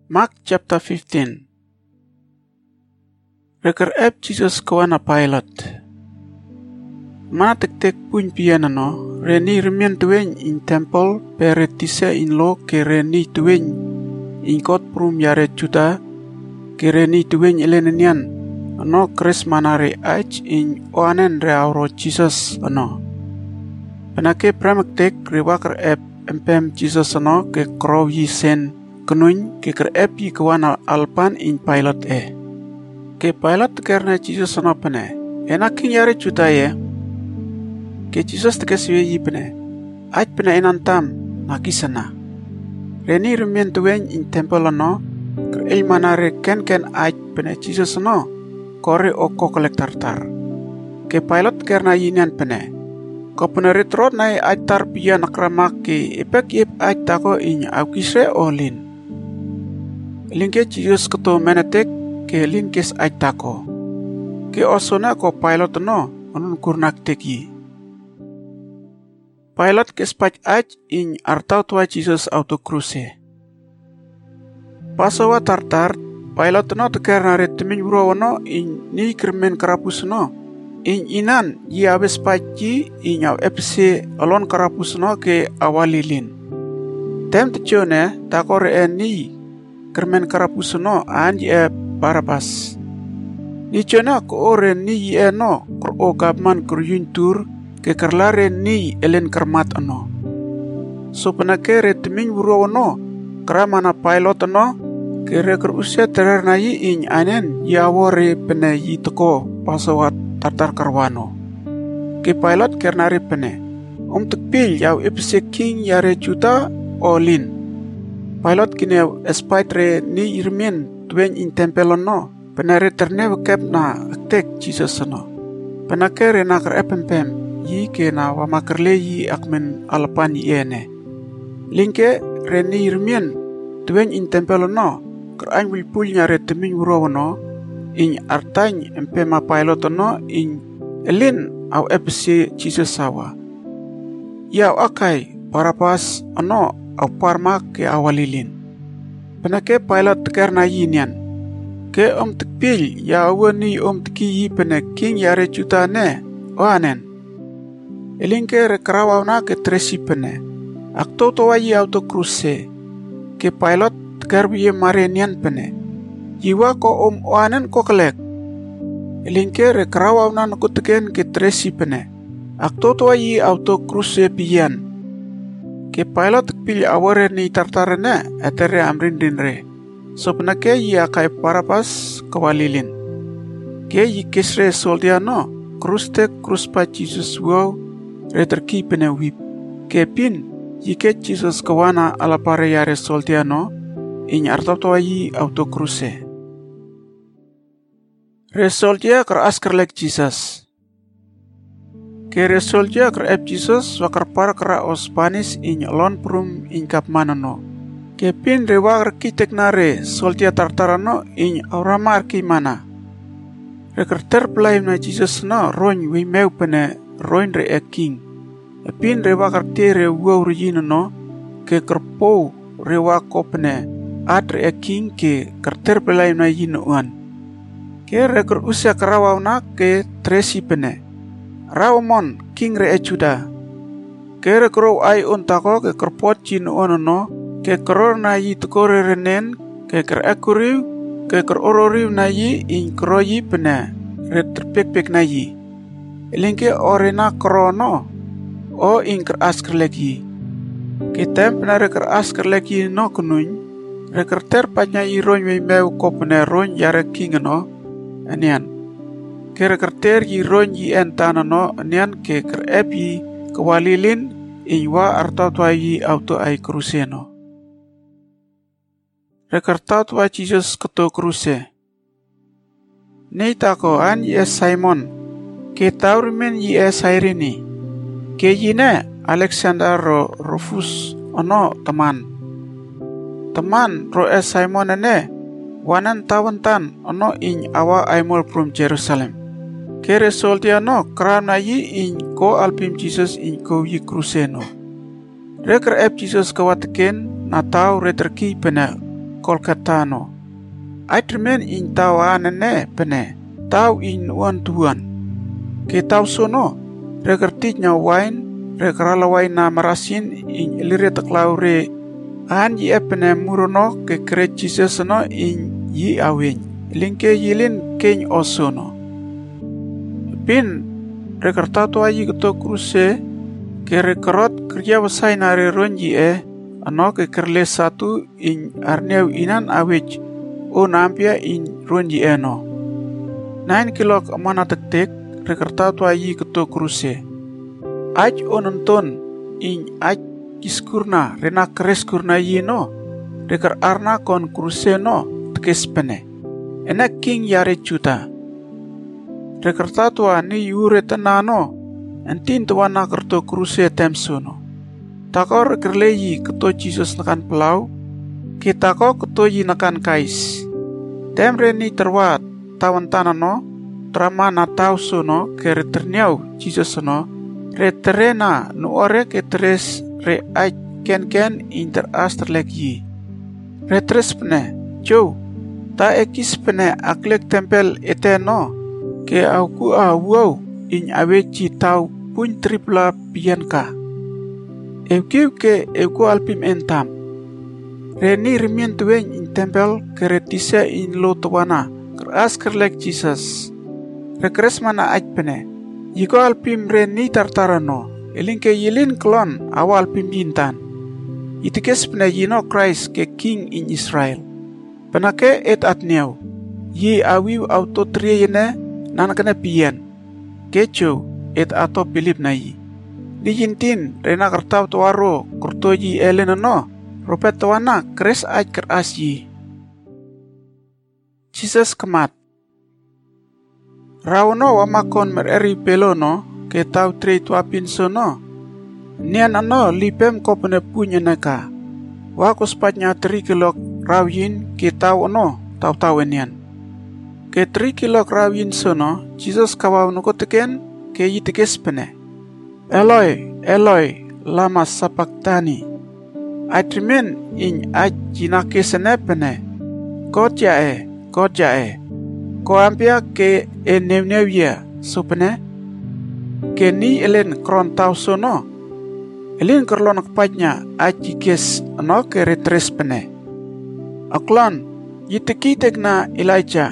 Mark chapter 15. Reker ep Jesus kawana Pilate. Mana tek puny pianano, reni remian tuweny in temple pere tisa in lo ke reni tuweny in kot prum yare Juda ke reni tuweny elenenian ano kres manare ach in oanen re auro Jesus ano. Penake pramaktek rewakar ep empem Jesus ano ke krow yi sen kenuny ke ker ep yi kawana alpan in Pilate ke Pilate karena Jesus ano pene enaking yare Juda ye ke Jesus tekesiwe yi pene aj pene enantam nakisana reni remien tuweny in temple ano ker manare ken aj pene Jesus ano kore o kokolek tartar ke Pilate karena yinian pene ko pene retrot nai aj tar pia nakramak ke epek yep aj tako in aukisre olin linke Jesus keto menetek ke linkes aj tako ke osona ko Pilate no anun kurnak teki Pilate kespach aj in artau tua Jesus auto kruse. Pasawa tartar, Pilate no teker nare temin burawano in ni kermen karapus no. In inan yi abes pachi in yaw epse alon karapus no ke awalilin. Tem techone takore ni kermen karapus no anji Barabas. Ni chona ko ore ni no kor o gabman kuryuntur ke kerlare ni elen kermat ano. So penake retmin buro ano keramana pilot ano kere kerusya terer na yi in anen yawore pene yi teko pasawat tartar karwano. Ke pilot kernare pene tekpil yaw epse king yare Juda olin. Pilot kine espaitre ni irmien tuwen in tempel ano penare terne kep na aktek Jesus ano. Penake renakar epempem yi ke na wamakerle yi akmen alpan yi ene. Linke reni irmien tuwen in tempel no kerang wilpul nyare temin uro no in artany empema pilot no in elin au epsi Jesus sawa. Yau akai Barabas ano au parmak ke awalilin. Penake pilot teker na yinian. Ke tekpil ya wani teki yi pene king yare Juda ne oanen. Elinke rekrawaw na ke tresi pene. Akto towa yi auto kruse. Ke pilot garbiye marenian pene. Yiwa ko oanen ko kelek. Elinke rekrawaw na nakuteken ke tresi pene. Akto towa yi auto kruse piyan. Ke pilot pilih aware ni tartarene etere amrin dinre. So penake yi akai Barabas kawalilin. Ke yi kisre soldia no. Kruste kruspa Jesus wow. Reterki pene wip. Kepin yike Jesus kawana alapare yare soltiano in artatoa yi auto kruse. Resoltia ker asker lek Jesus. Ke resoltia ker ep Jesus wakar para kera ospanis in lon prum in kap manano. Kepin rewa arkitek nare soltia tartarano in auramar ki mana. Rekerter pelaim na Jesus no roin wimeu pene roin re e king. Epin rewa kartere wow rejino no ke kerpo rewa kopne adre e king ke karter pelaim na yino uan. Ke reker usya kerawaw na ke tresi pene. Rawmon king re e Juda. Ke rekero ai untako ke kerpot jino uan no ke keror na yi tekore renen ke ker ekuriw ke kerororiw na yi in keroyi pene reterpek na yi. Elingke orena krono o in ker asker leki. Kitem pena reker asker leki no kununy. Reker terpatnya i roñ meu ko pena roñ yare king no. Anian. Ke reker ter yi roñ yi entana no. Anian ke ker epi kewalilin inwa artatwa yi auto ai kruseno. Reker tatwa Jesus keto kruse. Nei tako an yi Simon. Ke taurimen yi Cyrene. Ke yine Alexander Rufus ono teman ro Simon ene wanan tawantan ono in awa aimol prum Jerusalem. Ke resoltia no kram na yi in ko alpim Jesus in ko yi kruseno. Reker ep Jesus kawatken na tau reterki pene Kolkata no. Aitrimen in tau anene pene, tau in uan tuan. Ke tau sono, regertit nya wine, regeralawai na marasin in ilire taklaure an yi epene murono ke kere Jesus no in yi awin. Linke yilin keny osono. Pin regertato ayi keto kruse ke rekerot kerja wasai nare ronji ano ke kerle satu in arneu inan awich o nampia in ronji no. 9 kilok amana tek rekertato ayi keto kruse. Aj ononton in aj kiskurna rena kereskurna yino reker arna kon kruse no tekes pene. Enak king yare juta. Rekertatua ni yure tanano, entin tuana kerto kruse temsono. Tako rekerleyi keto Jesus nakan pelau, kita ko keto yi nakan kais. Temre ni terwat tawan tanano, trama na tau sono ke reterniau Jesus sono, reterena nuore ke tres re aj ken inter asterlek yi. Retres pene, Joe. Ta ekis pene aklek tempel eteno ke aku awau in aweci tau pun tripla pianka. Eukiu ke euku alpim entam. Reni remien tueng in tempel keretisa in lo tuana keras kerlek Jesus. Rekres mana aj pene. Yiko alpim reni tartarano. Eling ke yilin klon awal alpim bintan. Itikes pene yino Christ ke king in Israel. Penake et atniau, yi awiu auto triyene nanakana pian, kecho et ato pilip na yi. Dijintin rena kertau tuaro kurto yi elena no, ropet tuana kres aj keras yi. Jesus kemat. Rauno wamakon mereri pelono, ke tau tre tuapin sono. Nian ano lipem ko pene punya neka. Wakus patnya 3 kilok rawin ke tau ono tau enian. Ke 3 kilok rawin sono, Jesus kawaw nuko teken ke yitikes pene. Eloi, Eloi, lama sapaktani. Aitrimen in aj jinake sene pene. Kodja e. Ko ampia ke enewya supene. Ke ni elen kron tau sono. Elin kerlonak patnya aji kes ano ke retres pene. Aklon, yitikitek na Elijah.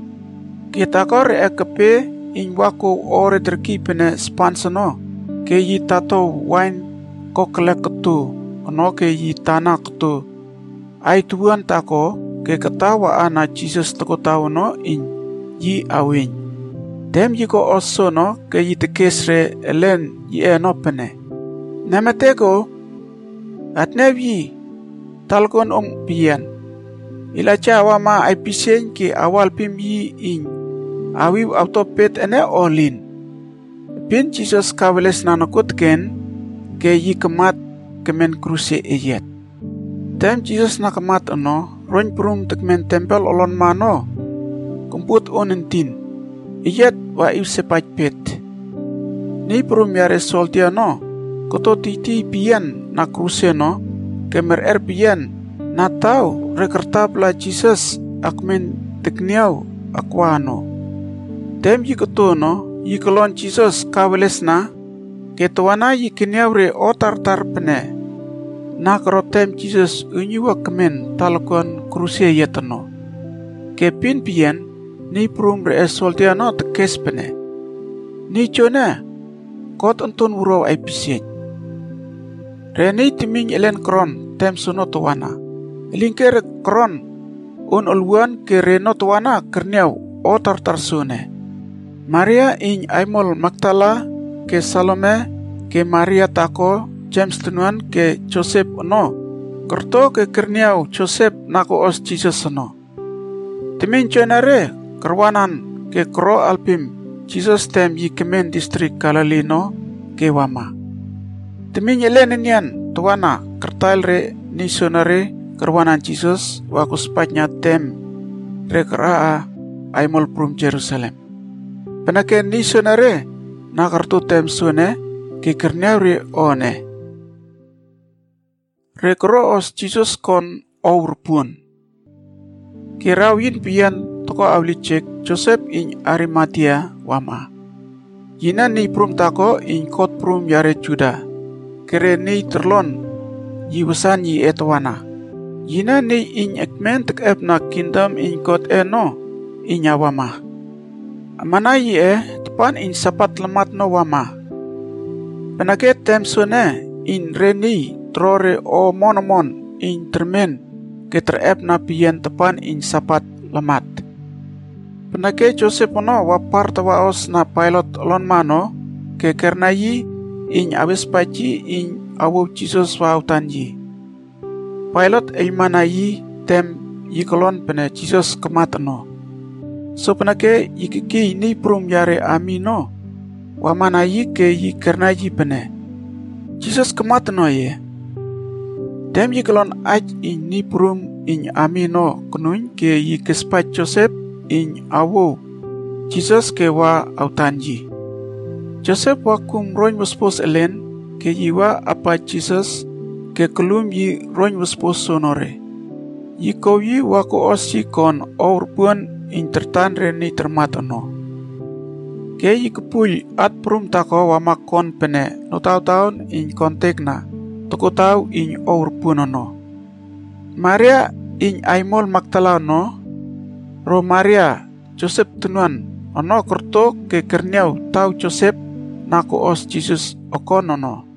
Kita kore kepe in wako ore terki pene spansano. Ke yitato wine kokle ketu. Ano ke yitana ketu. Ai tuan tako ke ketawa ana Jesus tako tau no in yi awin. Dem yiko oso no ke yitikesre elen yi eno pene. Namateko at nevi talkon pian. Ilacha ma ay pisen ki awal pim yi in awiw autopet ene olin. Pin Jesus kaweles nanokut ken ke yi kemat kemen kruse eyet. Tem Jesus na kemat ano ron prum tekmen tempel olon mano kumput onentin. Eyet wa iw sepaj pet. Ni prum yare soltiano. Koto titi pian na kruse no, kemer pian na tau rekertabla Jesus akmen tekniau akwano. Tem yi koto no, yi kolon Jesus kaweles na, ketuana yi keniau re otar-tar pene. Na kerotem Jesus unyuwa kemen talakon kruse yetano. Kepin pian, ni prum re soltiano tekes pene. Ni chone, kot entun wuro ay pisien. Reni timing elen kron tem suno tuana. Elingker kron un ulwan ke reno tuana kerniau otar tarsune. Maria in Aimol Magdala ke Salome ke Maria tako James tunuan ke Joseph no. Kerto ke kerniau Joseph nako os Jesus no. Timing chonare kerwanan ke kro alpim Jesus tem yi kemen distrik Galalino ke wama. Timing elenian tuana kertail re ni sonare kerwanan Jesus wakus patnya tem re keraa Aimol prum Jerusalem. Penake ni sonare na kartu tem sone ke kerniau re one. Re kero os Jesus kon aur pun. Kirawin pian toko awlicek Joseph in Arimatia wama. Yina ni prum tako in kot prum yare Juda. Kere ni terlon yiwasan yi etwana. Yina ni in ekmen tek na kingdom in kot no in wama. Mana yi tepan in sapat lemat no wama. Penaket tem sone in reni trore o monomon in termen ke na pian tepan in sapat lemat. Penake Joseph no wapar tawaos na pilot lon mano ke karena yi in abis paci in awu Jesus wautan yi. Pilot mana yi tem yi kolon pene Jesus kemat no. So penake yikiki ni prum yare amino wamana yi ke yi karena yi pene. Jesus kemat no ye. Dem yi kolon aj in ni prum in amino kunun ke yi kespat Joseph in awo Jesus ke wa autanji. Joseph wa kum roin waspos elen ke yiwa apa Jesus ke kelum yi roin waspos sonore. Yi ko yi wa ko osi kon or pun in tertan reni termatono. Ke yi kepul at prum tako wa makon pene no taun in kontekna toko tau in or punono. Maria in aimol Magdala no ro Maria Joseph tunuan ono kerto ke kerniau tau Joseph nako os Jesus okonono.